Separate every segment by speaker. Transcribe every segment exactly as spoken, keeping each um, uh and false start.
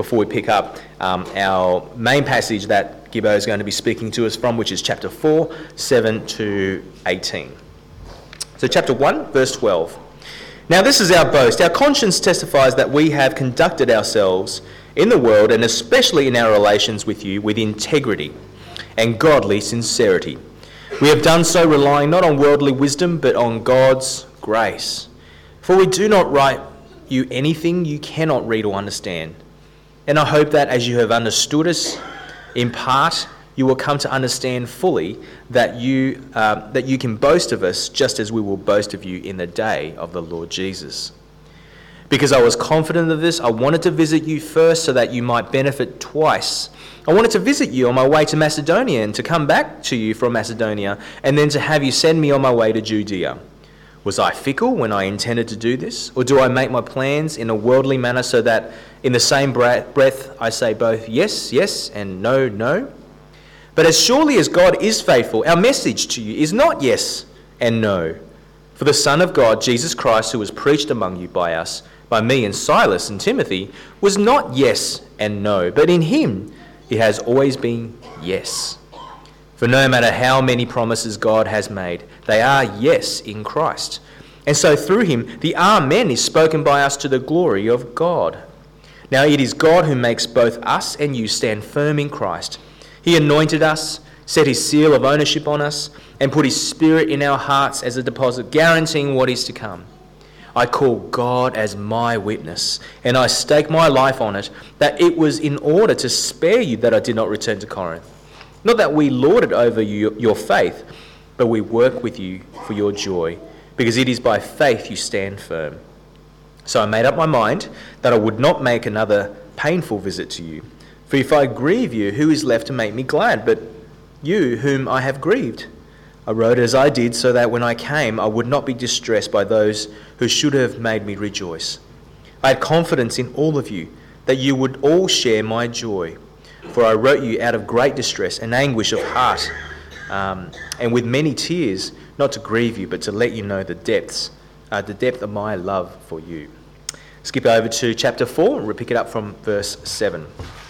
Speaker 1: before we pick up um, our main passage that Gibbo is going to be speaking to us from, which is chapter four, seven to eighteen. So chapter one, verse twelve. Now this is our boast. Our conscience testifies that we have conducted ourselves in the world, and especially in our relations with you, with integrity and godly sincerity. We have done so relying not on worldly wisdom, but on God's grace. For we do not write you anything you cannot read or understand. And I hope that as you have understood us in part, you will come to understand fully that you uh, that you can boast of us just as we will boast of you in the day of the Lord Jesus. Because I was confident of this, I wanted to visit you first so that you might benefit twice. I wanted to visit you on my way to Macedonia and to come back to you from Macedonia and then to have you send me on my way to Judea. Was I fickle when I intended to do this? Or do I make my plans in a worldly manner so that in the same breath I say both yes, yes and no, no? But as surely as God is faithful, our message to you is not yes and no. For the Son of God, Jesus Christ, who was preached among you by us, by me and Silas and Timothy, was not yes and no, but in him it has always been yes. For no matter how many promises God has made, they are yes in Christ. And so through him, the Amen is spoken by us to the glory of God. Now it is God who makes both us and you stand firm in Christ. He anointed us, set his seal of ownership on us, and put his Spirit in our hearts as a deposit, guaranteeing what is to come. I call God as my witness, and I stake my life on it, that it was in order to spare you that I did not return to Corinth. Not that we lord it over you, your faith, but we work with you for your joy, because it is by faith you stand firm. So I made up my mind that I would not make another painful visit to you. For if I grieve you, who is left to make me glad but you whom I have grieved? I wrote as I did so that when I came I would not be distressed by those who should have made me rejoice. I had confidence in all of you that you would all share my joy. For I wrote you out of great distress and anguish of heart, um, and with many tears, not to grieve you, but to let you know the depths, uh, the depth of my love for you. Skip over to chapter four, and we'll pick it up from verse seven.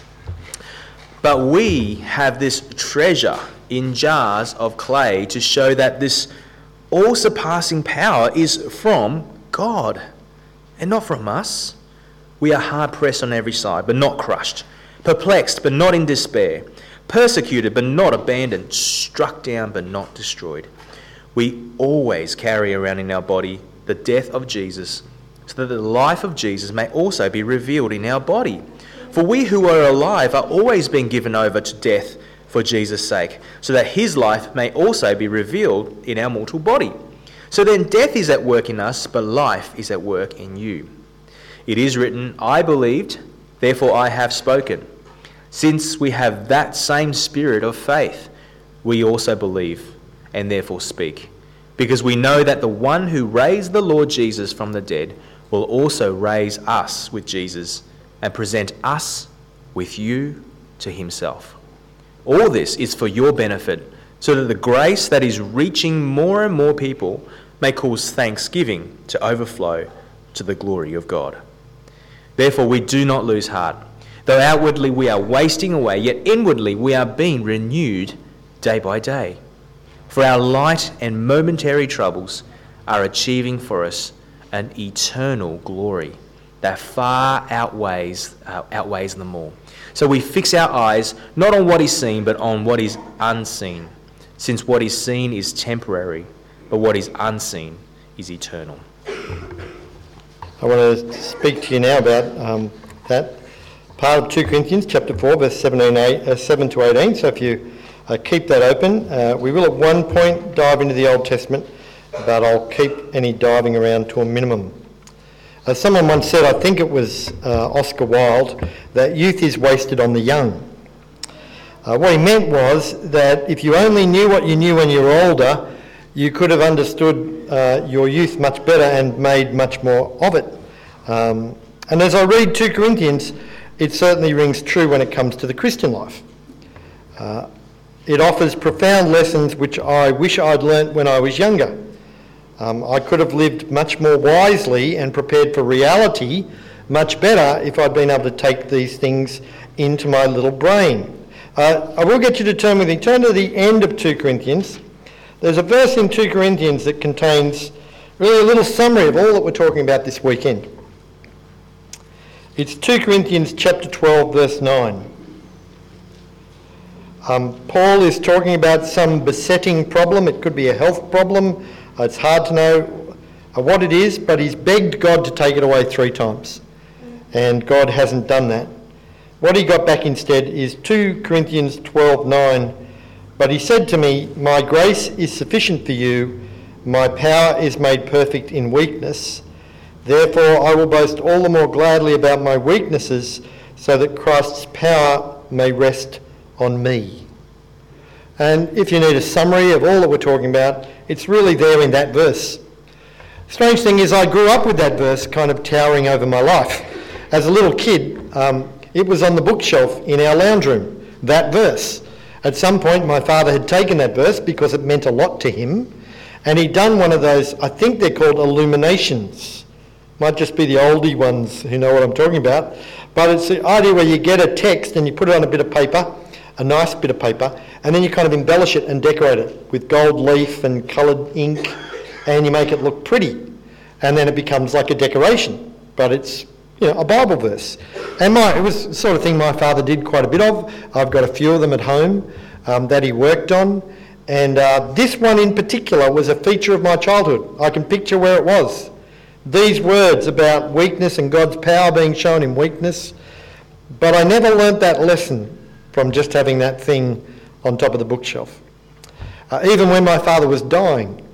Speaker 1: But we have this treasure in jars of clay to show that this all-surpassing power is from God, and not from us. We are hard-pressed on every side, but not crushed. Perplexed, but not in despair. Persecuted, but not abandoned. Struck down, but not destroyed. We always carry around in our body the death of Jesus, so that the life of Jesus may also be revealed in our body. For we who are alive are always being given over to death for Jesus' sake, so that his life may also be revealed in our mortal body. So then death is at work in us, but life is at work in you. It is written, I believed, therefore I have spoken. Since we have that same spirit of faith, we also believe and therefore speak. Because we know that the one who raised the Lord Jesus from the dead will also raise us with Jesus and present us with you to himself. All this is for your benefit, so that the grace that is reaching more and more people may cause thanksgiving to overflow to the glory of God. Therefore we do not lose heart. Though outwardly we are wasting away, yet inwardly we are being renewed day by day. For our light and momentary troubles are achieving for us an eternal glory that far outweighs uh, outweighs them all. So we fix our eyes not on what is seen, but on what is unseen, since what is seen is temporary, but what is unseen is eternal.
Speaker 2: I want to speak to you now about um, that part of two Corinthians chapter four, verse seventeen, uh, seven to eighteen. So if you uh, keep that open, uh, we will at one point dive into the Old Testament, but I'll keep any diving around to a minimum. As someone once said, I think it was uh, Oscar Wilde, that youth is wasted on the young. Uh, what he meant was that if you only knew what you knew when you were older, you could have understood uh, your youth much better and made much more of it. Um, and as I read two Corinthians, it certainly rings true when it comes to the Christian life. Uh, it offers profound lessons which I wish I'd learnt when I was younger. Um, I could have lived much more wisely and prepared for reality much better if I'd been able to take these things into my little brain. Uh, I will get you to turn with me. Turn to the end of two Corinthians. There's a verse in two Corinthians that contains really a little summary of all that we're talking about this weekend. It's two Corinthians chapter twelve, verse nine. Um, Paul is talking about some besetting problem. It could be a health problem. Uh, it's hard to know uh, what it is, but he's begged God to take it away three times. And God hasn't done that. What he got back instead is two Corinthians twelve nine. But he said to me, "My grace is sufficient for you. My power is made perfect in weakness. Therefore I will boast all the more gladly about my weaknesses, so that Christ's power may rest on me." And if you need a summary of all that we're talking about, it's really there in that verse. Strange thing is, I grew up with that verse kind of towering over my life. As a little kid, um, it was on the bookshelf in our lounge room, that verse. At some point, my father had taken that verse because it meant a lot to him, and he'd done one of those, I think they're called illuminations. Might just be the oldie ones who know what I'm talking about. But it's the idea where you get a text and you put it on a bit of paper, a nice bit of paper, and then you kind of embellish it and decorate it with gold leaf and coloured ink, and you make it look pretty. And then it becomes like a decoration, but it's, you know, a Bible verse. And my, it was the sort of thing my father did quite a bit of. I've got a few of them at home um, that he worked on. And uh, this one in particular was a feature of my childhood. I can picture where it was. These words about weakness and God's power being shown in weakness. But I never learnt that lesson from just having that thing on top of the bookshelf. Uh, even when my father was dying,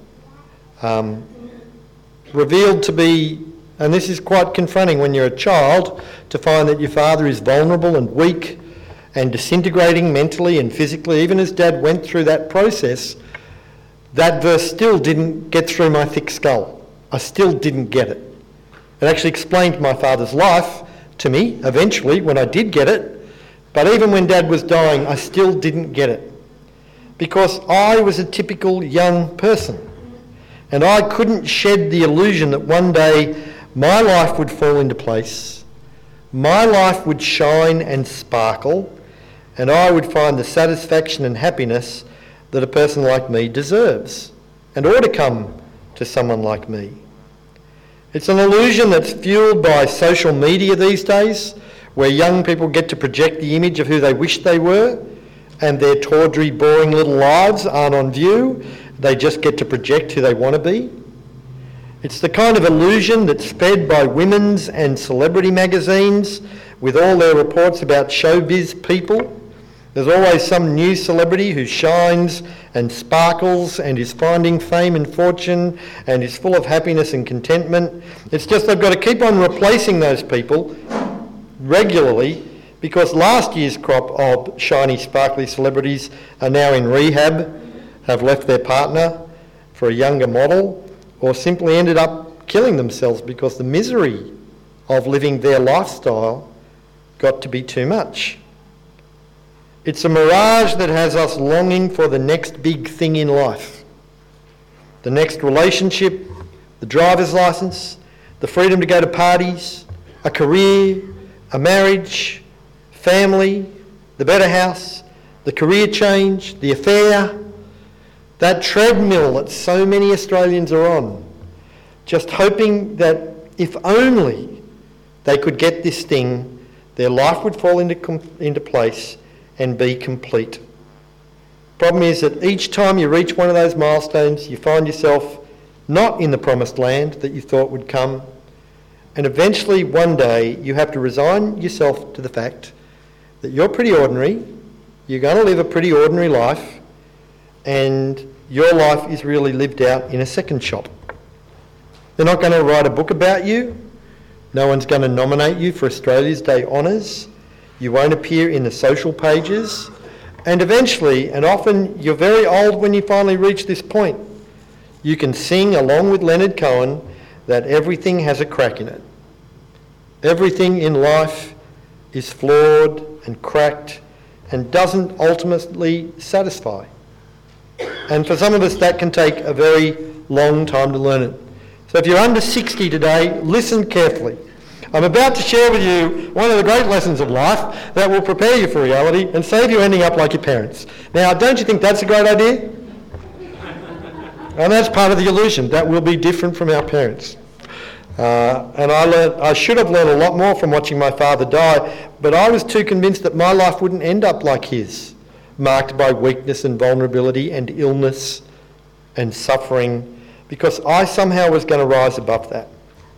Speaker 2: um, revealed to be, and this is quite confronting when you're a child, to find that your father is vulnerable and weak and disintegrating mentally and physically. Even as Dad went through that process, that verse still didn't get through my thick skull. I still didn't get it. It actually explained my father's life to me eventually when I did get it, but even when Dad was dying, I still didn't get it. Because I was a typical young person, and I couldn't shed the illusion that one day my life would fall into place, my life would shine and sparkle, and I would find the satisfaction and happiness that a person like me deserves and ought to come to someone like me. It's an illusion that's fueled by social media these days, where young people get to project the image of who they wish they were, and their tawdry, boring little lives aren't on view. They just get to project who they want to be. It's the kind of illusion that's fed by women's and celebrity magazines with all their reports about showbiz people. There's always some new celebrity who shines and sparkles and is finding fame and fortune and is full of happiness and contentment. It's just they've got to keep on replacing those people regularly, because last year's crop of shiny, sparkly celebrities are now in rehab, have left their partner for a younger model, or simply ended up killing themselves because the misery of living their lifestyle got to be too much. It's a mirage that has us longing for the next big thing in life. The next relationship, the driver's license, the freedom to go to parties, a career, a marriage, family, the better house, the career change, the affair, that treadmill that so many Australians are on, just hoping that if only they could get this thing, their life would fall into, com- into place and be complete. Problem is that each time you reach one of those milestones, you find yourself not in the promised land that you thought would come, and eventually one day you have to resign yourself to the fact that you're pretty ordinary, you're going to live a pretty ordinary life, and your life is really lived out in a second shop. They're not going to write a book about you. No one's going to nominate you for Australia's Day Honours. You won't appear in the social pages. And eventually, and often you're very old when you finally reach this point, you can sing along with Leonard Cohen that everything has a crack in it. Everything in life is flawed and cracked and doesn't ultimately satisfy. And for some of us that can take a very long time to learn it. So if you're under sixty today, listen carefully. I'm about to share with you one of the great lessons of life that will prepare you for reality and save you ending up like your parents. Now, don't you think that's a great idea? And that's part of the illusion, that we'll be different from our parents. Uh, and I learned, I should have learned a lot more from watching my father die, but I was too convinced that my life wouldn't end up like his, marked by weakness and vulnerability and illness and suffering, because I somehow was going to rise above that.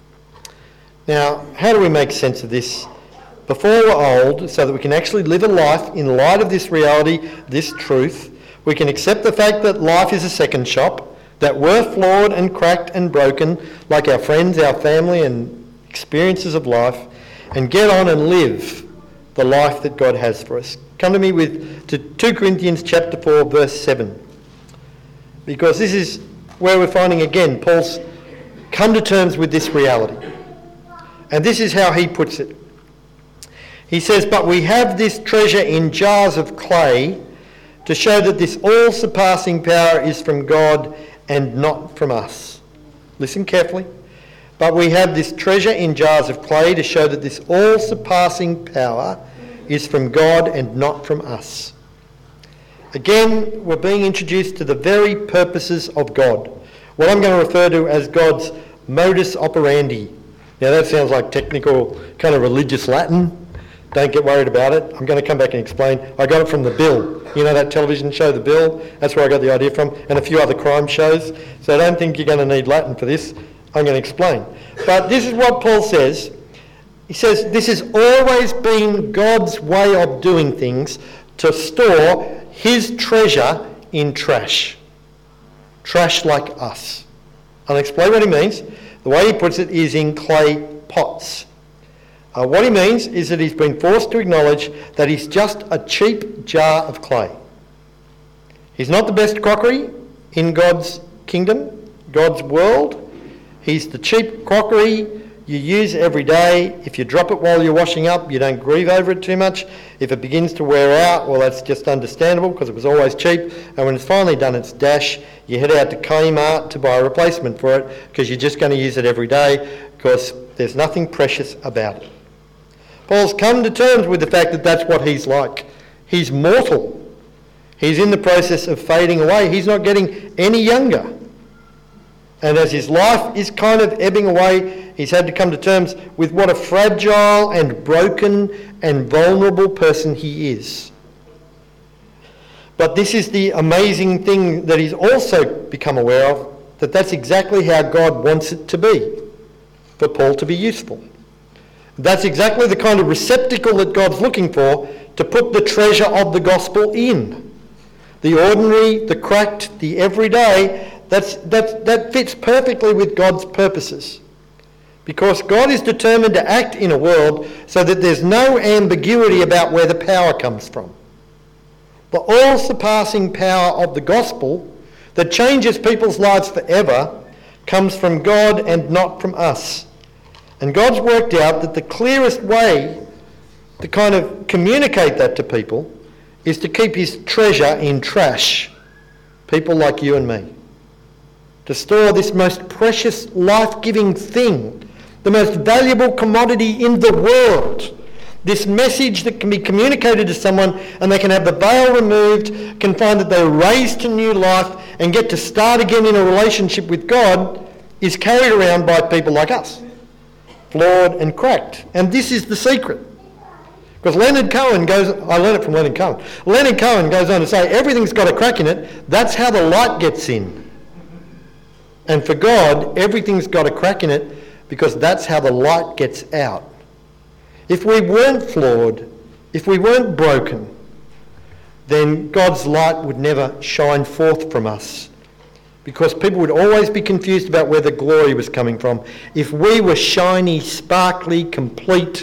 Speaker 2: Now, how do we make sense of this before we're old, so that we can actually live a life in light of this reality, this truth? We can accept the fact that life is a second shop, that we're flawed and cracked and broken, like our friends, our family and experiences of life, and get on and live the life that God has for us. Come to me with to two Corinthians chapter four, verse seven. Because this is where we're finding again Paul's come to terms with this reality. And this is how he puts it. He says, "But we have this treasure in jars of clay to show that this all-surpassing power is from God and not from us." Listen carefully. "But we have this treasure in jars of clay to show that this all-surpassing power is from God and not from us." Again, we're being introduced to the very purposes of God. What I'm going to refer to as God's modus operandi. Now that sounds like technical kind of religious Latin. Don't get worried about it. I'm going to come back and explain. I got it from The Bill. You know that television show, The Bill? That's where I got the idea from, and a few other crime shows. So I don't think you're going to need Latin for this. I'm going to explain. But this is what Paul says. He says, this has always been God's way of doing things, to store his treasure in trash. Trash like us. I'll explain what he means. The way he puts it is in clay pots. Uh, what he means is that he's been forced to acknowledge that he's just a cheap jar of clay. He's not the best crockery in God's kingdom, God's world. He's the cheap crockery you use every day. If you drop it while you're washing up, you don't grieve over it too much. If it begins to wear out, well, that's just understandable because it was always cheap. And when it's finally done its dash, you head out to Kmart to buy a replacement for it because you're just going to use it every day because there's nothing precious about it. Paul's come to terms with the fact that that's what he's like. He's mortal. He's in the process of fading away. He's not getting any younger. And as his life is kind of ebbing away, he's had to come to terms with what a fragile and broken and vulnerable person he is. But this is the amazing thing that he's also become aware of, that that's exactly how God wants it to be, for Paul to be useful. That's exactly the kind of receptacle that God's looking for to put the treasure of the gospel in. The ordinary, the cracked, the everyday, that's, that, that fits perfectly with God's purposes. Because God is determined to act in a world so that there's no ambiguity about where the power comes from. The all-surpassing power of the gospel that changes people's lives forever comes from God and not from us. And God's worked out that the clearest way to kind of communicate that to people is to keep his treasure in trash. People like you and me. To store this most precious, life-giving thing, the most valuable commodity in the world. This message that can be communicated to someone and they can have the veil removed, can find that they're raised to new life and get to start again in a relationship with God, is carried around by people like us. Flawed and cracked. And this is the secret. Because Leonard Cohen goes, I learned it from Leonard Cohen. Leonard Cohen goes on to say, everything's got a crack in it. That's how the light gets in. And for God, everything's got a crack in it because that's how the light gets out. If we weren't flawed, if we weren't broken, then God's light would never shine forth from us. Because people would always be confused about where the glory was coming from. If we were shiny, sparkly, complete,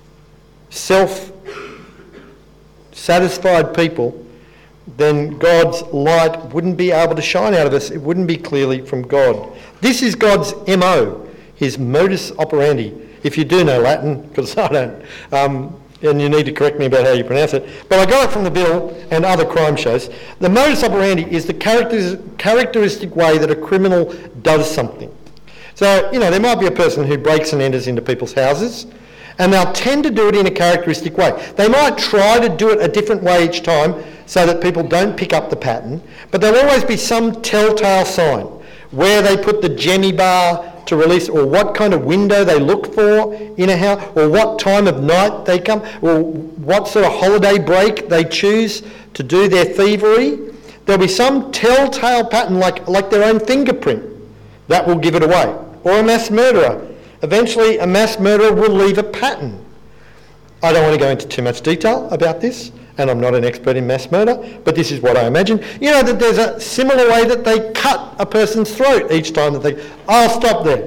Speaker 2: self-satisfied people, then God's light wouldn't be able to shine out of us. It wouldn't be clearly from God. This is God's M O, his modus operandi. If you do know Latin, because I don't, um, and you need to correct me about how you pronounce it, but I got it from The Bill and other crime shows. The modus operandi is the characteristic way that a criminal does something. So, you know, there might be a person who breaks and enters into people's houses, and they'll tend to do it in a characteristic way. They might try to do it a different way each time so that people don't pick up the pattern, but there'll always be some telltale sign where they put the Jenny bar to release, or what kind of window they look for in a house, or what time of night they come, or what sort of holiday break they choose to do their thievery. There'll be some telltale pattern, like, like their own fingerprint, that will give it away. Or a mass murderer. Eventually, a mass murderer will leave a pattern. I don't want to go into too much detail about this, and I'm not an expert in mass murder, but this is what I imagine. You know that there's a similar way that they cut a person's throat each time that they... I'll stop there.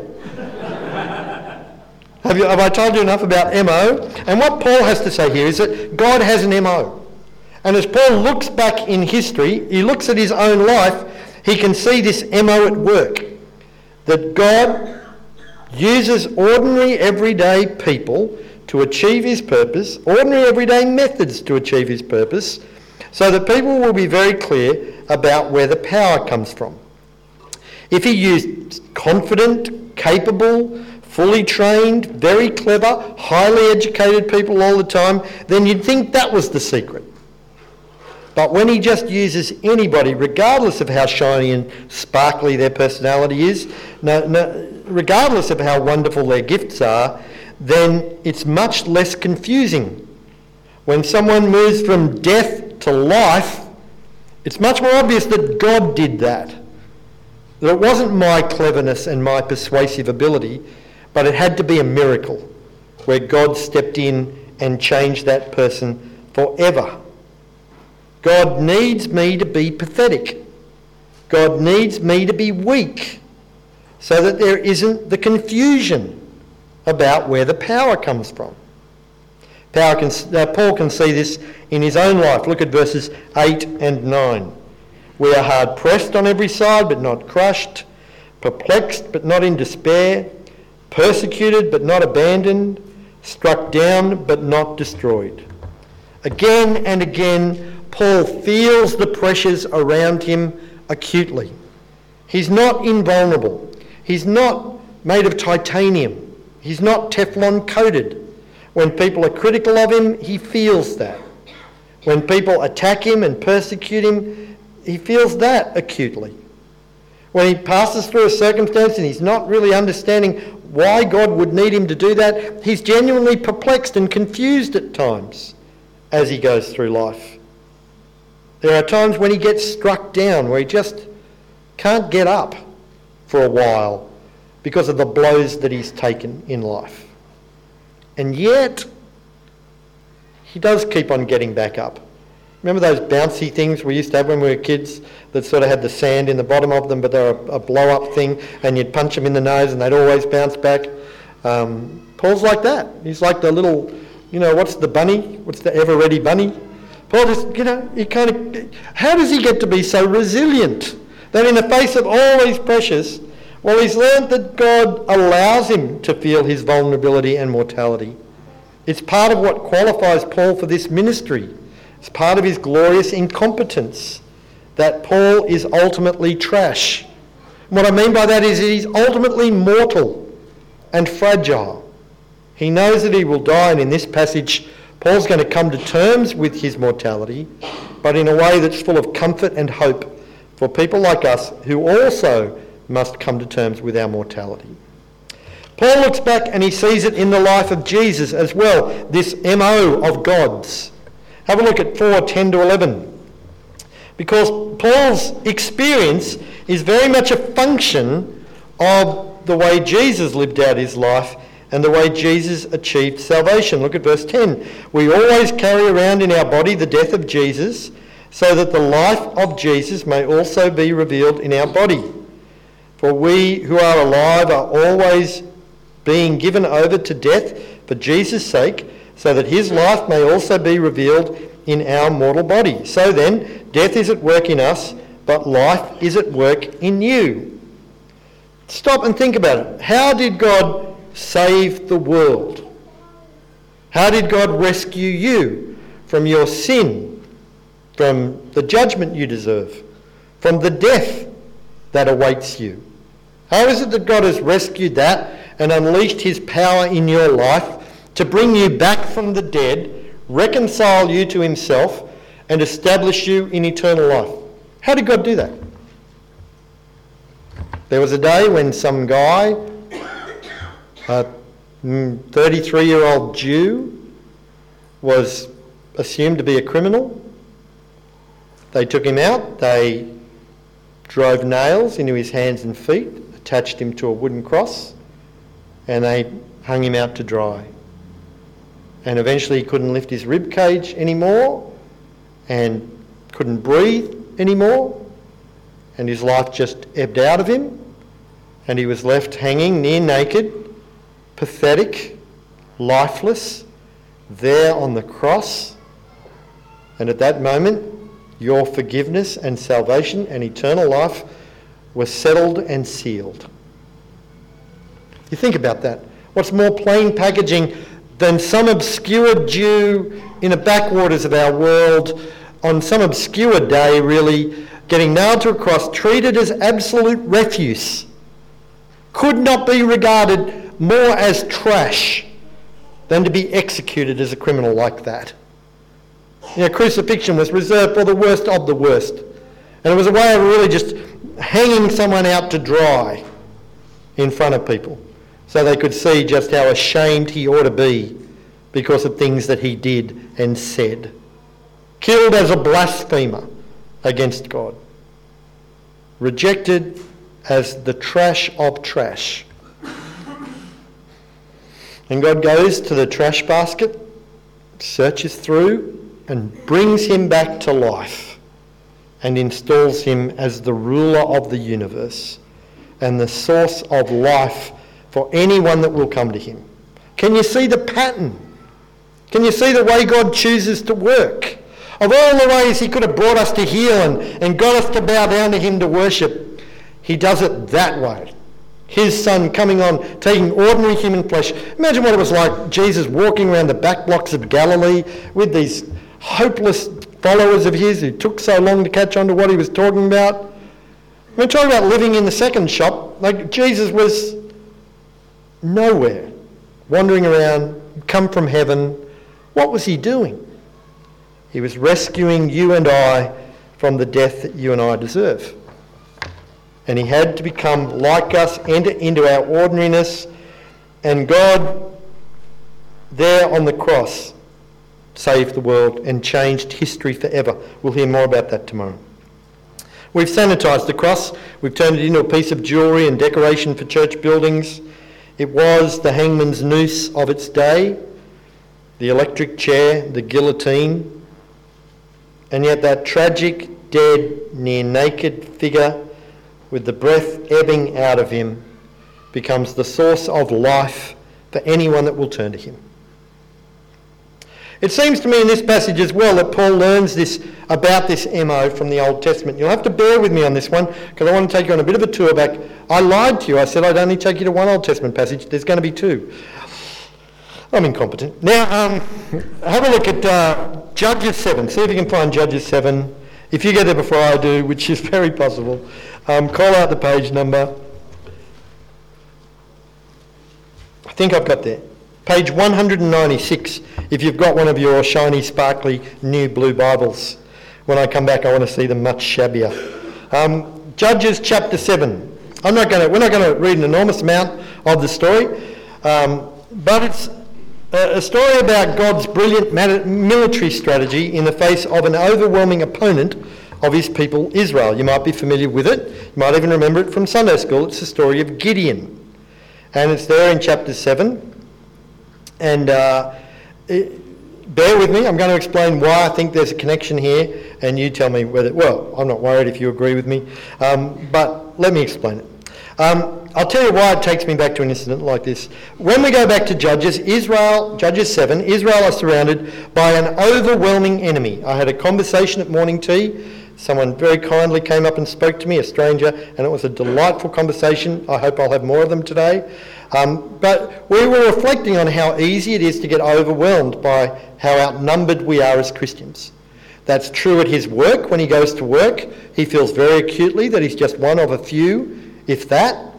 Speaker 2: have, you, have I told you enough about M O? And what Paul has to say here is that God has an M O. And as Paul looks back in history, he looks at his own life, he can see this M O at work. That God uses ordinary, everyday people to achieve his purpose, ordinary, everyday methods to achieve his purpose, so that people will be very clear about where the power comes from. If he used confident, capable, fully trained, very clever, highly educated people all the time, then you'd think that was the secret. But when he just uses anybody, regardless of how shiny and sparkly their personality is, no, no, regardless of how wonderful their gifts are, then it's much less confusing. When someone moves from death to life, it's much more obvious that God did that. That it wasn't my cleverness and my persuasive ability, but it had to be a miracle where God stepped in and changed that person forever. God needs me to be pathetic. God needs me to be weak so that there isn't the confusion about where the power comes from. Power can, uh, Paul can see this in his own life. Look at verses eight and nine. We are hard pressed on every side but not crushed, perplexed but not in despair, persecuted but not abandoned, struck down but not destroyed. Again and again, Paul feels the pressures around him acutely. He's not invulnerable. He's not made of titanium. He's not Teflon coated. When people are critical of him, he feels that. When people attack him and persecute him, he feels that acutely. When he passes through a circumstance and he's not really understanding why God would need him to do that, he's genuinely perplexed and confused at times as he goes through life. There are times when he gets struck down, where he just can't get up for a while because of the blows that he's taken in life. And yet, he does keep on getting back up. Remember those bouncy things we used to have when we were kids that sort of had the sand in the bottom of them, but they were a, a blow-up thing, and you'd punch them in the nose and they'd always bounce back? Um, Paul's like that. He's like the little, you know, what's the bunny? What's the ever-ready bunny? Paul just, you know, he kind of... How does he get to be so resilient that in the face of all these pressures, well, he's learned that God allows him to feel his vulnerability and mortality. It's part of what qualifies Paul for this ministry. It's part of his glorious incompetence that Paul is ultimately trash. And what I mean by that is that he's ultimately mortal and fragile. He knows that he will die, and in this passage, Paul's going to come to terms with his mortality, but in a way that's full of comfort and hope for people like us who also must come to terms with our mortality. Paul looks back and he sees it in the life of Jesus as well, this M O of God's. Have a look at four, ten to eleven. Because Paul's experience is very much a function of the way Jesus lived out his life and the way Jesus achieved salvation. Look at verse ten. We always carry around in our body the death of Jesus, so that the life of Jesus may also be revealed in our body. For we who are alive are always being given over to death for Jesus' sake, so that his life may also be revealed in our mortal body. So then, death is at work in us, but life is at work in you. Stop and think about it. How did God save the world? How did God rescue you from your sin, from the judgment you deserve, from the death that awaits you? How is it that God has rescued that and unleashed his power in your life to bring you back from the dead, reconcile you to himself, and establish you in eternal life? How did God do that? There was a day when some guy, a thirty-three-year-old Jew, was assumed to be a criminal. They took him out, they drove nails into his hands and feet, attached him to a wooden cross, and they hung him out to dry. And eventually he couldn't lift his rib cage anymore and couldn't breathe anymore, and his life just ebbed out of him, and he was left hanging near naked, pathetic, lifeless, there on the cross. And at that moment, your forgiveness and salvation and eternal life were settled and sealed. You think about that. What's more plain packaging than some obscure Jew in the backwaters of our world on some obscure day, really, getting nailed to a cross, treated as absolute refuse, could not be regarded more as trash than to be executed as a criminal like that. You know, crucifixion was reserved for the worst of the worst. And it was a way of really just hanging someone out to dry in front of people so they could see just how ashamed he ought to be because of things that he did and said. Killed as a blasphemer against God. Rejected as the trash of trash. And God goes to the trash basket, searches through, and brings him back to life and installs him as the ruler of the universe and the source of life for anyone that will come to him. Can you see the pattern? Can you see the way God chooses to work? Of all the ways he could have brought us to heel and, and got us to bow down to him to worship, he does it that way. His son coming on, taking ordinary human flesh. Imagine what it was like, Jesus walking around the back blocks of Galilee with these hopeless followers of his who took so long to catch on to what he was talking about. We're talking about living in the second shop. Like Jesus was nowhere, wandering around, come from heaven. What was he doing? He was rescuing you and I from the death that you and I deserve. And he had to become like us, enter into our ordinariness, and God, there on the cross, saved the world and changed history forever. We'll hear more about that tomorrow. We've sanitised the cross. We've turned it into a piece of jewellery and decoration for church buildings. It was the hangman's noose of its day, the electric chair, the guillotine. And yet that tragic, dead, near naked figure with the breath ebbing out of him becomes the source of life for anyone that will turn to him. It seems to me in this passage as well that Paul learns this about this M O from the Old Testament. You'll have to bear with me on this one because I want to take you on a bit of a tour back. I lied to you. I said I'd only take you to one Old Testament passage. There's going to be two. I'm incompetent. Now, um, have a look at uh, Judges seven. See if you can find Judges seven. If you get there before I do, which is very possible, um, call out the page number. I think I've got there. Page one hundred ninety-six, if you've got one of your shiny, sparkly, new blue Bibles. When I come back, I want to see them much shabbier. Um, Judges chapter seven. I'm not going to. We're not going to read an enormous amount of the story, um, but it's a, a story about God's brilliant military strategy in the face of an overwhelming opponent of his people, Israel. You might be familiar with it. You might even remember it from Sunday school. It's the story of Gideon, and it's there in chapter seven. And uh, it, bear with me, I'm going to explain why I think there's a connection here, and you tell me whether, well, I'm not worried if you agree with me, um, but let me explain it. Um, I'll tell you why it takes me back to an incident like this. When we go back to Judges, Israel, Judges seven, Israel are surrounded by an overwhelming enemy. I had a conversation at morning tea. Someone very kindly came up and spoke to me, a stranger, and it was a delightful conversation. I hope I'll have more of them today. Um, but we were reflecting on how easy it is to get overwhelmed by how outnumbered we are as Christians. That's true at his work. When he goes to work, he feels very acutely that he's just one of a few, if that,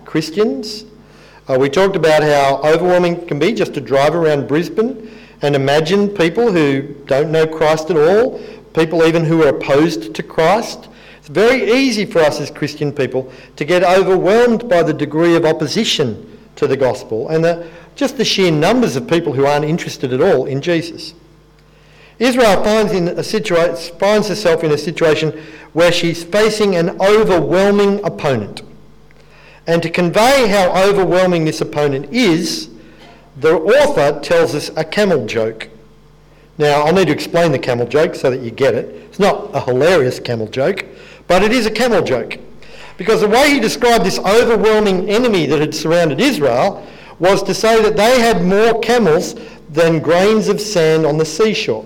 Speaker 2: Christians. Uh, we talked about how overwhelming it can be just to drive around Brisbane and imagine people who don't know Christ at all, people even who are opposed to Christ. It's very easy for us as Christian people to get overwhelmed by the degree of opposition to the gospel and the, just the sheer numbers of people who aren't interested at all in Jesus. Israel finds, in a situa- finds herself in a situation where she's facing an overwhelming opponent. And to convey how overwhelming this opponent is, the author tells us a camel joke. Now, I'll need to explain the camel joke so that you get it. It's not a hilarious camel joke, but it is a camel joke. Because the way he described this overwhelming enemy that had surrounded Israel was to say that they had more camels than grains of sand on the seashore.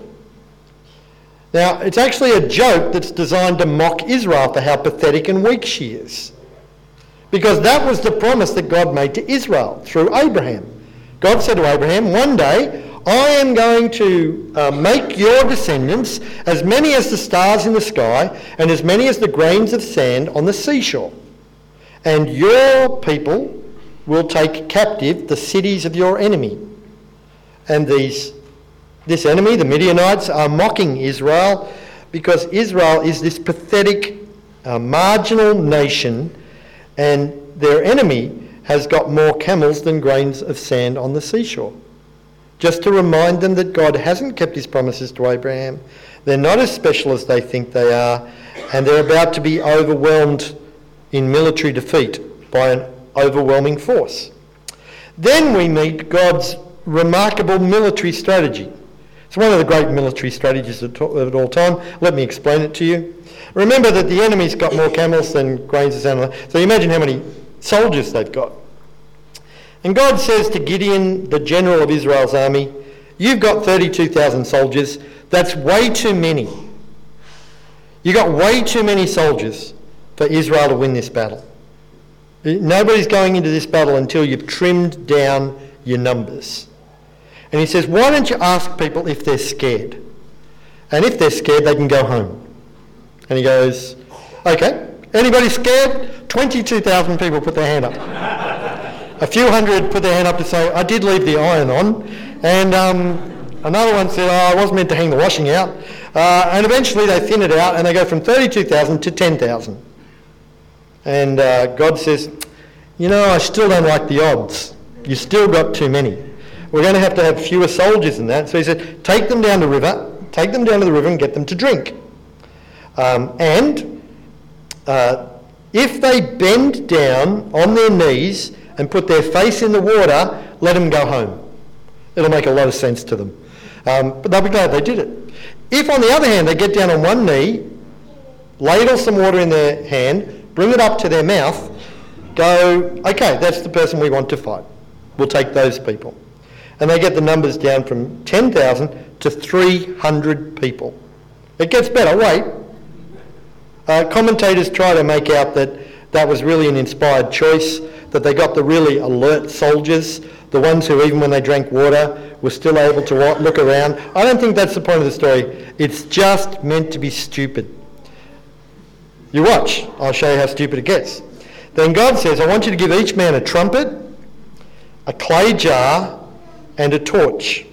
Speaker 2: Now, it's actually a joke that's designed to mock Israel for how pathetic and weak she is. Because that was the promise that God made to Israel through Abraham. God said to Abraham, one day I am going to uh, make your descendants as many as the stars in the sky and as many as the grains of sand on the seashore. And your people will take captive the cities of your enemy. And these, this enemy, the Midianites, are mocking Israel because Israel is this pathetic, uh, marginal nation, and their enemy has got more camels than grains of sand on the seashore. Just to remind them that God hasn't kept his promises to Abraham. They're not as special as they think they are, and they're about to be overwhelmed in military defeat by an overwhelming force. Then we meet God's remarkable military strategy. It's one of the great military strategies of all time. Let me explain it to you. Remember that the enemy's got more camels than grains of sand. So you imagine how many soldiers they've got. And God says to Gideon, the general of Israel's army, you've got thirty-two thousand soldiers. That's way too many. You've got way too many soldiers for Israel to win this battle. Nobody's going into this battle until you've trimmed down your numbers. And he says, why don't you ask people if they're scared? And if they're scared, they can go home. And he goes, okay, anybody scared? twenty-two thousand people put their hand up. A few hundred put their hand up to say, I did leave the iron on. And um, another one said, oh, I was meant to hang the washing out. Uh, and eventually they thin it out and they go from thirty-two thousand to ten thousand. And uh, God says, you know, I still don't like the odds. You still got too many. We're going to have to have fewer soldiers than that. So he said, take them down the river, take them down to the river and get them to drink. Um, and uh, if they bend down on their knees and put their face in the water, let them go home. It'll make a lot of sense to them. Um, but they'll be glad they did it. If, on the other hand, they get down on one knee, ladle some water in their hand, bring it up to their mouth, go, okay, that's the person we want to fight. We'll take those people. And they get the numbers down from ten thousand to three hundred people. It gets better, wait. Uh, commentators try to make out that that was really an inspired choice, that they got the really alert soldiers, the ones who, even when they drank water, were still able to look around. I don't think that's the point of the story. It's just meant to be stupid. You watch. I'll show you how stupid it gets. Then God says, I want you to give each man a trumpet, a clay jar, and a torch.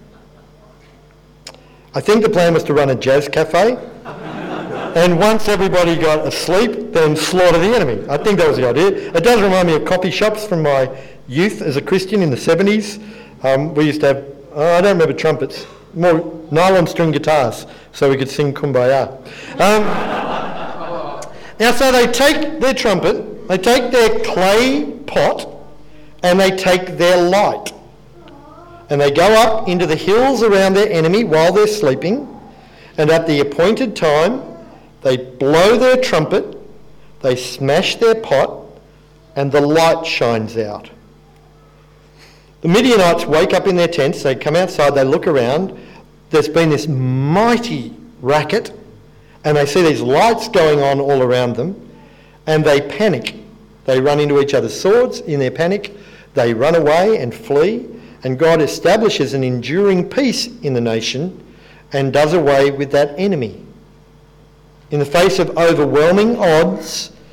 Speaker 2: I think the plan was to run a jazz cafe. And once everybody got asleep, then slaughter the enemy. I think that was the idea. It does remind me of coffee shops from my youth as a Christian in the seventies. Um, we used to have, oh, I don't remember trumpets, more nylon string guitars, so we could sing Kumbaya. Um, now, so they take their trumpet, they take their clay pot, and they take their light. And they go up into the hills around their enemy while they're sleeping, and at the appointed time, they blow their trumpet, they smash their pot, and the light shines out. The Midianites wake up in their tents, they come outside, they look around, there's been this mighty racket, and they see these lights going on all around them, and they panic. They run into each other's swords in their panic, they run away and flee, and God establishes an enduring peace in the nation and does away with that enemy. In the face of overwhelming odds,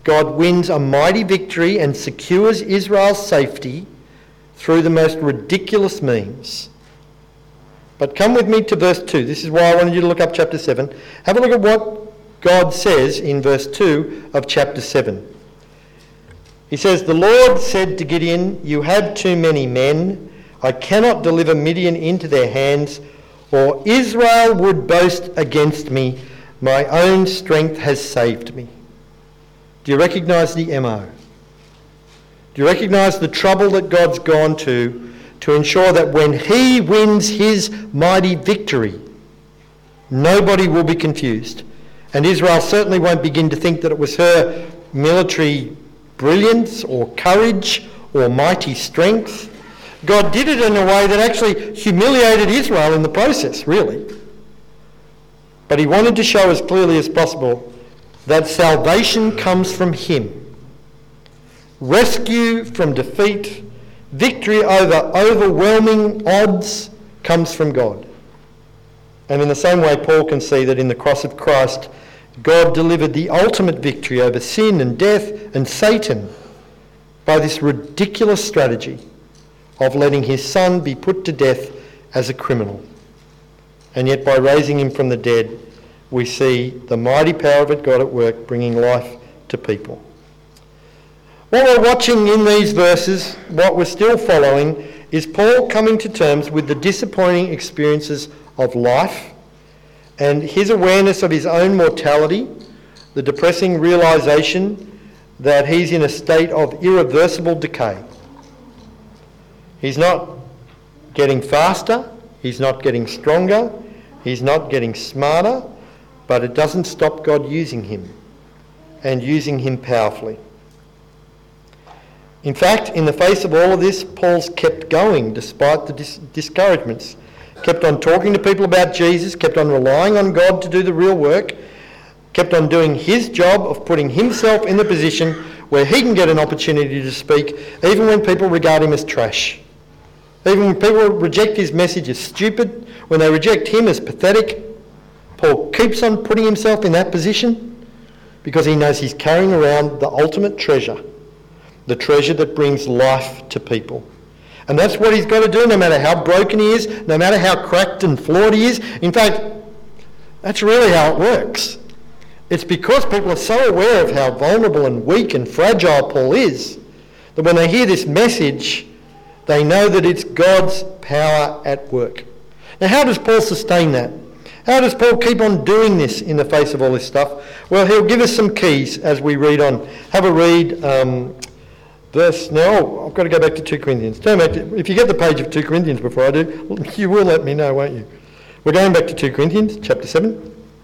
Speaker 2: God wins a mighty victory and secures Israel's safety through the most ridiculous means. But come with me to verse two. This is why I wanted you to look up chapter seven. Have a look at what God says in verse two of chapter seven. He says, "The Lord said to Gideon, 'You have too many men. I cannot deliver Midian into their hands, or Israel would boast against me. My own strength has saved me.'" Do you recognise the M O? Do you recognise the trouble that God's gone to to ensure that when he wins his mighty victory, nobody will be confused? And Israel certainly won't begin to think that it was her military brilliance or courage or mighty strength. God did it in a way that actually humiliated Israel in the process, really. But he wanted to show as clearly as possible that salvation comes from him. Rescue from defeat, victory over overwhelming odds comes from God. And in the same way, Paul can see that in the cross of Christ, God delivered the ultimate victory over sin and death and Satan by this ridiculous strategy of letting his son be put to death as a criminal. And yet by raising him from the dead, we see the mighty power of God at work, bringing life to people. What we're watching in these verses, what we're still following, is Paul coming to terms with the disappointing experiences of life and his awareness of his own mortality, the depressing realisation that he's in a state of irreversible decay. He's not getting faster, he's not getting stronger, he's not getting smarter, but it doesn't stop God using him and using him powerfully. In fact, in the face of all of this, Paul's kept going despite the dis- discouragements. Kept on talking to people about Jesus, kept on relying on God to do the real work, kept on doing his job of putting himself in the position where he can get an opportunity to speak, even when people regard him as trash. Even when people reject his message as stupid, when they reject him as pathetic, Paul keeps on putting himself in that position because he knows he's carrying around the ultimate treasure, the treasure that brings life to people. And that's what he's got to do, no matter how broken he is, no matter how cracked and flawed he is. In fact, that's really how it works. It's because people are so aware of how vulnerable and weak and fragile Paul is, that when they hear this message, they know that it's God's power at work. Now, how does Paul sustain that? How does Paul keep on doing this in the face of all this stuff? Well, he'll give us some keys as we read on. Have a read. Um, Verse, now, oh, I've got to go back to two Corinthians. Turn back to, if you get the page of two Corinthians before I do, you will let me know, won't you? We're going back to two Corinthians, chapter seven.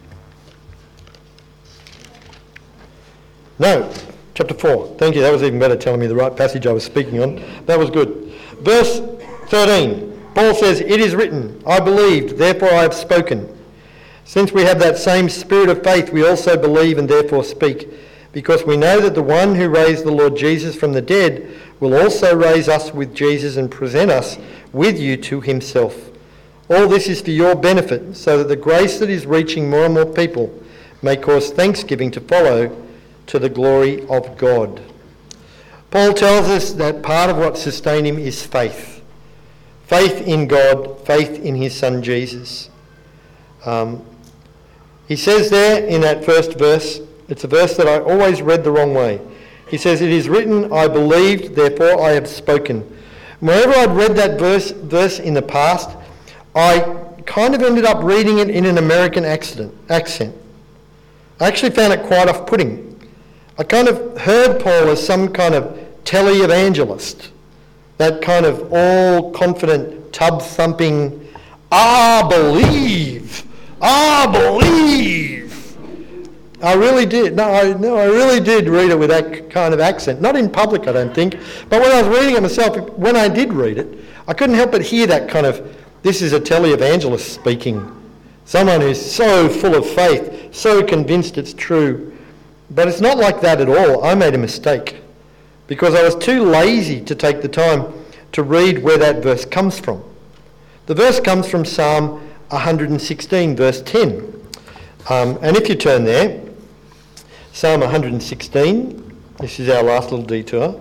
Speaker 2: No, chapter four. Thank you, that was even better, telling me the right passage I was speaking on. That was good. Verse thirteen, Paul says, "It is written, I believed, therefore I have spoken. Since we have that same spirit of faith, we also believe and therefore speak. Because we know that the one who raised the Lord Jesus from the dead will also raise us with Jesus and present us with you to himself. All this is for your benefit, so that the grace that is reaching more and more people may cause thanksgiving to follow to the glory of God." Paul tells us that part of what sustained him is faith. Faith in God, faith in his son Jesus. Um, he says there in that first verse, it's a verse that I always read the wrong way. He says, "It is written, I believed, therefore I have spoken." Whenever I'd read that verse, verse in the past, I kind of ended up reading it in an American accent. accent. I actually found it quite off-putting. I kind of heard Paul as some kind of tele-evangelist, that kind of all-confident, tub-thumping, "I believe, I believe." I really did. No, I, no, I really did read it with that kind of accent. Not in public, I don't think. But when I was reading it myself, when I did read it, I couldn't help but hear that kind of, this is a tele-evangelist speaking. Someone who's so full of faith, so convinced it's true. But it's not like that at all. I made a mistake because I was too lazy to take the time to read where that verse comes from. The verse comes from Psalm one hundred sixteen, verse ten. Um, and if you turn there, Psalm one hundred sixteen, This is our last little detour.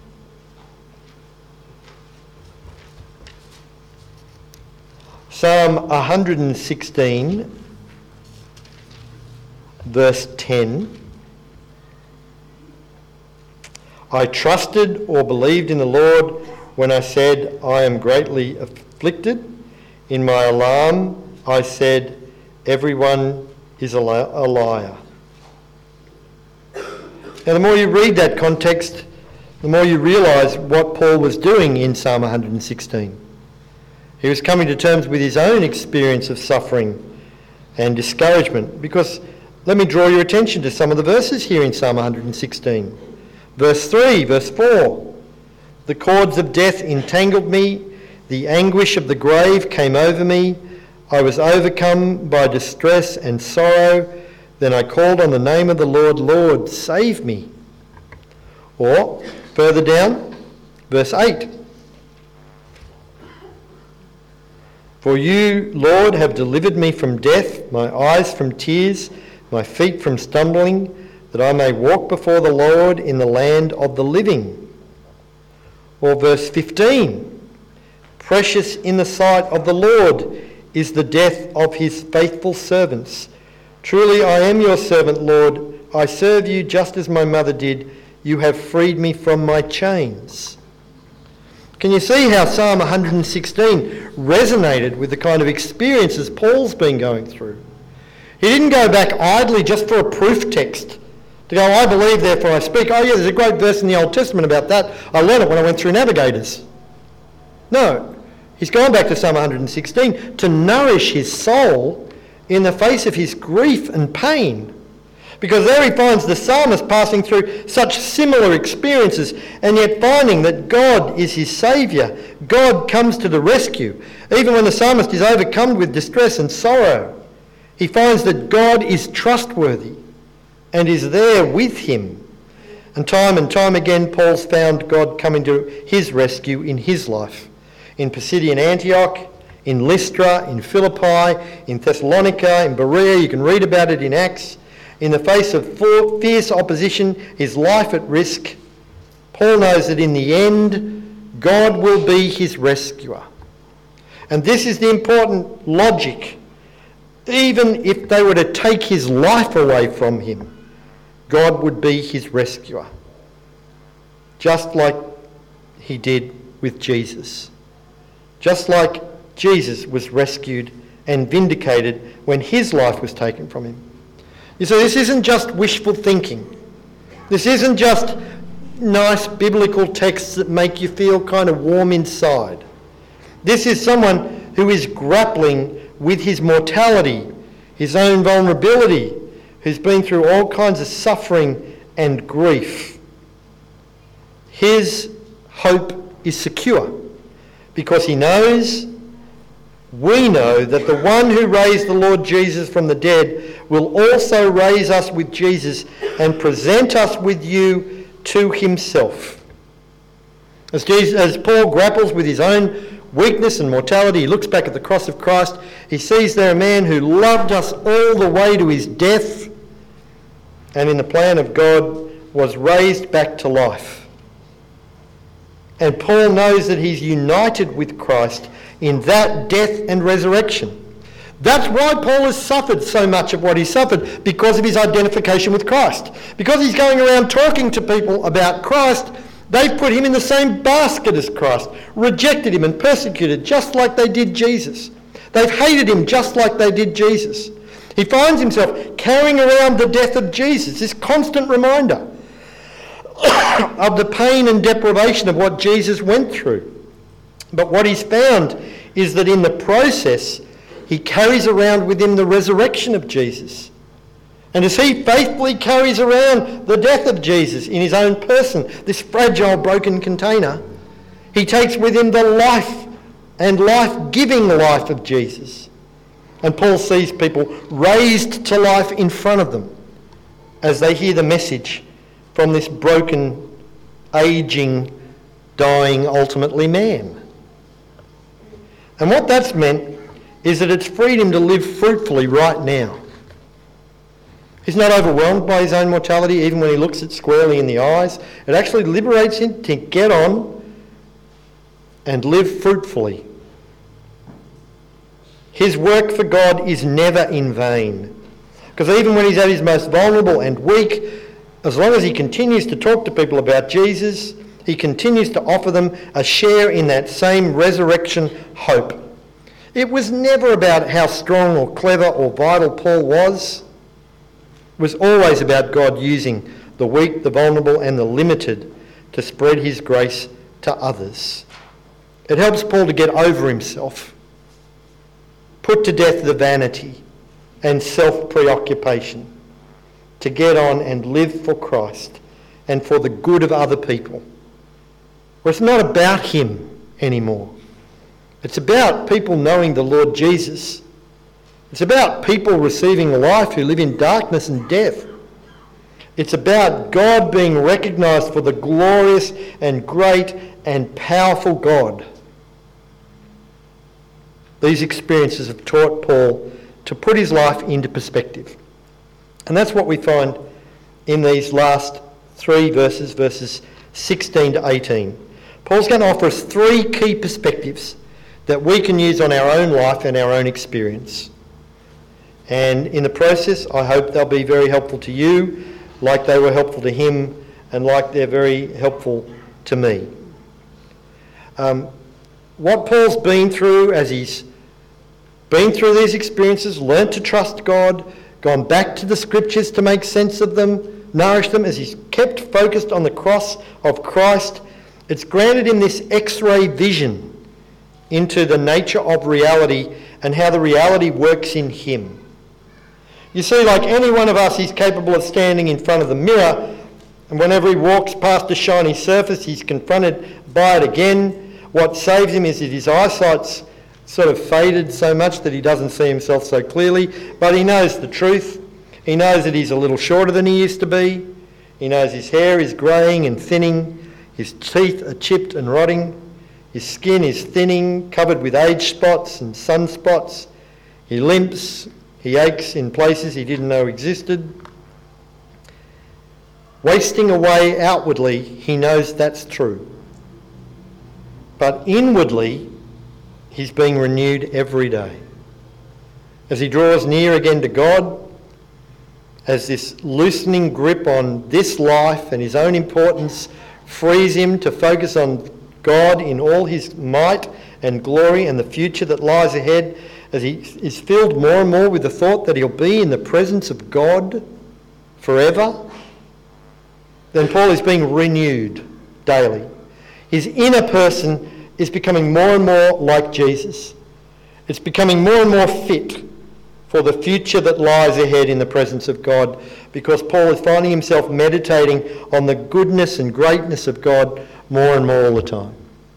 Speaker 2: Psalm one hundred sixteen, verse ten. I trusted or believed in the Lord when I said, I am greatly afflicted. In my alarm, I said, everyone is a li- a liar. Now, the more you read that context, the more you realise what Paul was doing in Psalm one hundred sixteen. He was coming to terms with his own experience of suffering and discouragement. Because let me draw your attention to some of the verses here in Psalm one hundred sixteen. Verse three, verse four. The cords of death entangled me, the anguish of the grave came over me. I was overcome by distress and sorrow. Then I called on the name of the Lord, Lord, save me. Or, further down, verse eight. For you, Lord, have delivered me from death, my eyes from tears, my feet from stumbling, that I may walk before the Lord in the land of the living. Or verse fifteen. Precious in the sight of the Lord is the death of his faithful servants. Truly I am your servant, Lord. I serve you just as my mother did. You have freed me from my chains. Can you see how Psalm one hundred sixteen resonated with the kind of experiences Paul's been going through? He didn't go back idly just for a proof text to go, I believe, therefore I speak. Oh yeah, there's a great verse in the Old Testament about that. I learned it when I went through Navigators. No, he's gone back to Psalm one hundred sixteen to nourish his soul in the face of his grief and pain. Because there he finds the psalmist passing through such similar experiences and yet finding that God is his saviour. God comes to the rescue. Even when the psalmist is overcome with distress and sorrow, he finds that God is trustworthy and is there with him. And time and time again, Paul's found God coming to his rescue in his life. In Pisidian Antioch, in Lystra, in Philippi, in Thessalonica, in Berea, you can read about it in Acts. In the face of fierce opposition, his life at risk, Paul knows that in the end, God will be his rescuer. And this is the important logic. Even if they were to take his life away from him, God would be his rescuer. Just like he did with Jesus. Just like Jesus was rescued and vindicated when his life was taken from him. You see, this isn't just wishful thinking. This isn't just nice biblical texts that make you feel kind of warm inside. This is someone who is grappling with his mortality, his own vulnerability, who's been through all kinds of suffering and grief. His hope is secure because he knows, we know, that the one who raised the Lord Jesus from the dead will also raise us with Jesus and present us with you to himself. As, Jesus, as Paul grapples with his own weakness and mortality, he looks back at the cross of Christ. He sees there a man who loved us all the way to his death and in the plan of God was raised back to life. And Paul knows that he's united with Christ in that death and resurrection. That's why Paul has suffered so much of what he suffered, because of his identification with Christ. Because he's going around talking to people about Christ, they've put him in the same basket as Christ, rejected him and persecuted just like they did Jesus. They've hated him just like they did Jesus. He finds himself carrying around the death of Jesus, this constant reminder of the pain and deprivation of what Jesus went through. But what he's found is that in the process, he carries around with him the resurrection of Jesus. And as he faithfully carries around the death of Jesus in his own person, this fragile, broken container, he takes with him the life and life-giving life of Jesus. And Paul sees people raised to life in front of them as they hear the message from this broken, ageing, dying, ultimately man. And what that's meant is that it's freed him to live fruitfully right now. He's not overwhelmed by his own mortality, even when he looks it squarely in the eyes. It actually liberates him to get on and live fruitfully. His work for God is never in vain. Because even when he's at his most vulnerable and weak, as long as he continues to talk to people about Jesus, he continues to offer them a share in that same resurrection hope. It was never about how strong or clever or vital Paul was. It was always about God using the weak, the vulnerable and the limited to spread his grace to others. It helps Paul to get over himself, put to death the vanity and self-preoccupation, to get on and live for Christ and for the good of other people. Well, it's not about him anymore. It's about people knowing the Lord Jesus. It's about people receiving life who live in darkness and death. It's about God being recognised for the glorious and great and powerful God. These experiences have taught Paul to put his life into perspective. And that's what we find in these last three verses, verses sixteen to eighteen. Paul's going to offer us three key perspectives that we can use on our own life and our own experience. And in the process, I hope they'll be very helpful to you, like they were helpful to him, and like they're very helpful to me. Um, what Paul's been through as he's been through these experiences, learnt to trust God, gone back to the scriptures to make sense of them, nourished them, as he's kept focused on the cross of Christ, it's granted him this X-ray vision into the nature of reality and how the reality works in him. You see, like any one of us, he's capable of standing in front of the mirror, and whenever he walks past a shiny surface, he's confronted by it again. What saves him is that his eyesight's sort of faded so much that he doesn't see himself so clearly, but he knows the truth. He knows that he's a little shorter than he used to be. He knows his hair is greying and thinning. His teeth are chipped and rotting. His skin is thinning, covered with age spots and sunspots. He limps. He aches in places he didn't know existed. Wasting away outwardly, he knows that's true. But inwardly, he's being renewed every day. As he draws near again to God, as this loosening grip on this life and his own importance frees him to focus on God in all his might and glory and the future that lies ahead, as he is filled more and more with the thought that he'll be in the presence of God forever, then Paul is being renewed daily. His inner person is becoming more and more like Jesus. It's becoming more and more fit for the future that lies ahead in the presence of God, because Paul is finding himself meditating on the goodness and greatness of God more and more all the time.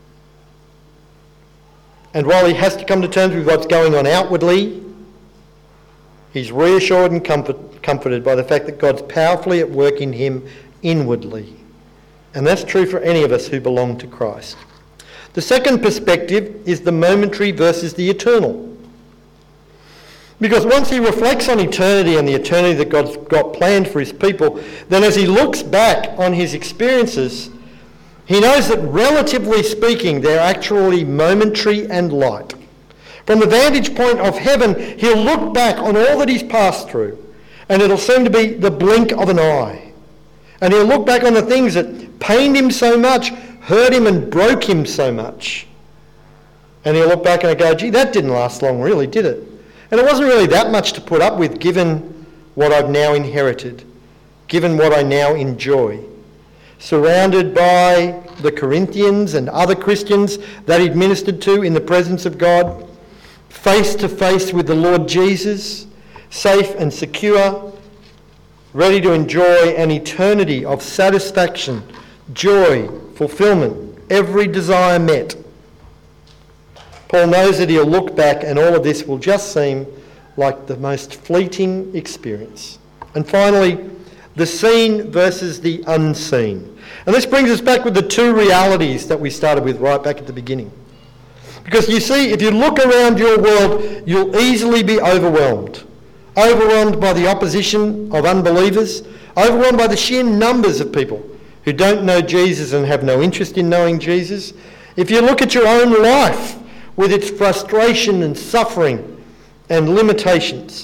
Speaker 2: And while he has to come to terms with what's going on outwardly, he's reassured and comfort, comforted by the fact that God's powerfully at work in him inwardly. And that's true for any of us who belong to Christ. The second perspective is the momentary versus the eternal. Because once he reflects on eternity and the eternity that God's got planned for his people, then as he looks back on his experiences, he knows that relatively speaking, they're actually momentary and light. From the vantage point of heaven, he'll look back on all that he's passed through, and it'll seem to be the blink of an eye. And he'll look back on the things that pained him so much, hurt him and broke him so much. And he'll look back and go, gee, that didn't last long really, did it? And it wasn't really that much to put up with given what I've now inherited, given what I now enjoy. Surrounded by the Corinthians and other Christians that he'd ministered to in the presence of God, face to face with the Lord Jesus, safe and secure, ready to enjoy an eternity of satisfaction, joy, fulfillment, every desire met. Paul knows that he'll look back and all of this will just seem like the most fleeting experience. And finally, the seen versus the unseen. And this brings us back with the two realities that we started with right back at the beginning. Because you see, if you look around your world, you'll easily be overwhelmed. overwhelmed by the opposition of unbelievers, overwhelmed by the sheer numbers of people who don't know Jesus and have no interest in knowing Jesus, if you look at your own life with its frustration and suffering and limitations,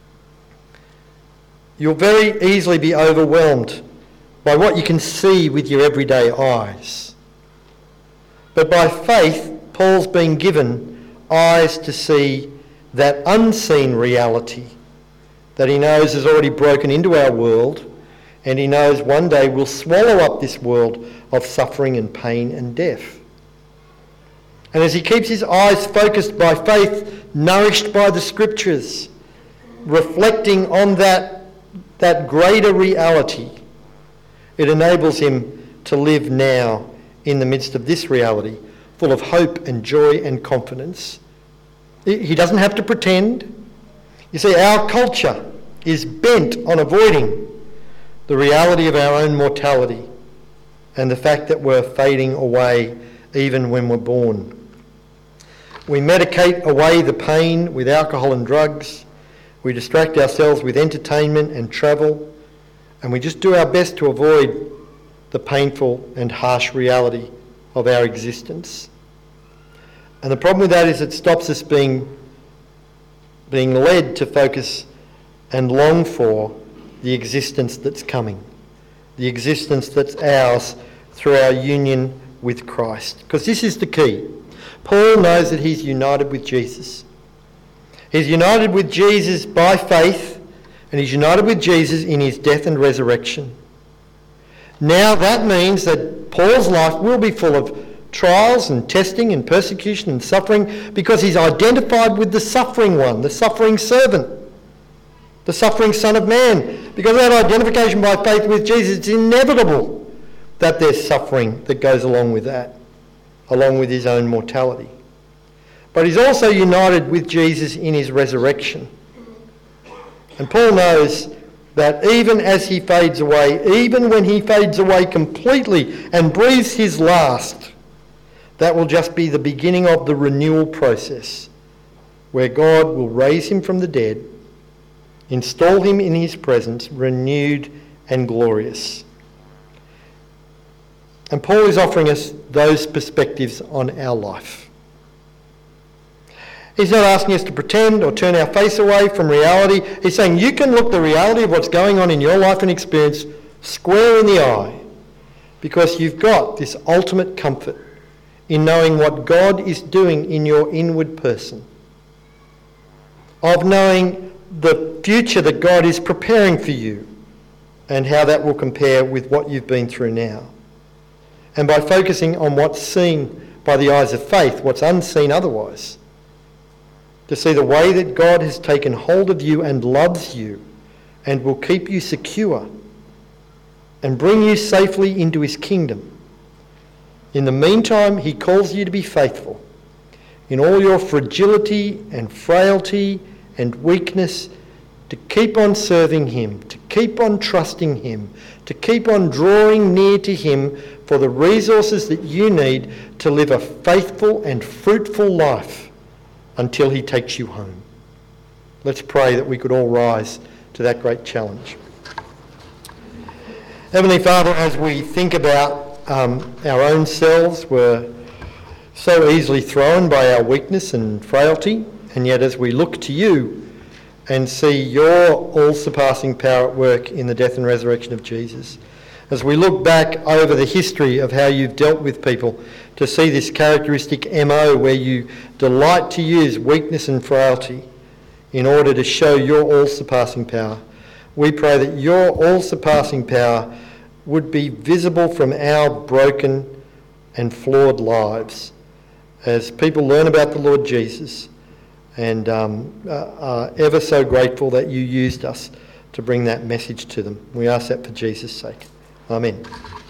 Speaker 2: you'll very easily be overwhelmed by what you can see with your everyday eyes. But by faith, Paul's been given eyes to see that unseen reality that he knows has already broken into our world, and he knows one day will swallow up this world of suffering and pain and death. And as he keeps his eyes focused by faith, nourished by the Scriptures, reflecting on that, that greater reality, it enables him to live now in the midst of this reality, full of hope and joy and confidence. He doesn't have to pretend. You see, our culture is bent on avoiding the reality of our own mortality and the fact that we're fading away even when we're born. We medicate away the pain with alcohol and drugs. We distract ourselves with entertainment and travel, and we just do our best to avoid the painful and harsh reality of our existence. And the problem with that is it stops us being, being led to focus and long for the existence that's coming, the existence that's ours through our union with Christ. Because this is the key. Paul knows that he's united with Jesus. He's united with Jesus by faith, and he's united with Jesus in his death and resurrection. Now that means that Paul's life will be full of trials and testing and persecution and suffering because he's identified with the suffering one, the suffering servant, the suffering Son of Man. Because of that identification by faith with Jesus, it's inevitable that there's suffering that goes along with that, along with his own mortality. But he's also united with Jesus in his resurrection. And Paul knows that even as he fades away, even when he fades away completely and breathes his last, that will just be the beginning of the renewal process, where God will raise him from the dead, install him in his presence, renewed and glorious. And Paul is offering us those perspectives on our life. He's not asking us to pretend or turn our face away from reality. He's saying you can look the reality of what's going on in your life and experience square in the eye, because you've got this ultimate comfort in knowing what God is doing in your inward person, of knowing the future that God is preparing for you and how that will compare with what you've been through now. And by focusing on what's seen by the eyes of faith, what's unseen otherwise, to see the way that God has taken hold of you and loves you and will keep you secure and bring you safely into his kingdom. In the meantime, he calls you to be faithful in all your fragility and frailty and weakness, to keep on serving him, to keep on trusting him, to keep on drawing near to him for the resources that you need to live a faithful and fruitful life until he takes you home. Let's pray that we could all rise to that great challenge. Heavenly Father, as we think about um, our own selves, we're so easily thrown by our weakness and frailty, and yet as we look to you and see your all-surpassing power at work in the death and resurrection of Jesus, as we look back over the history of how you've dealt with people, to see this characteristic M O where you delight to use weakness and frailty in order to show your all-surpassing power, we pray that your all-surpassing power would be visible from our broken and flawed lives as people learn about the Lord Jesus and um, are ever so grateful that you used us to bring that message to them. We ask that for Jesus' sake. Amen.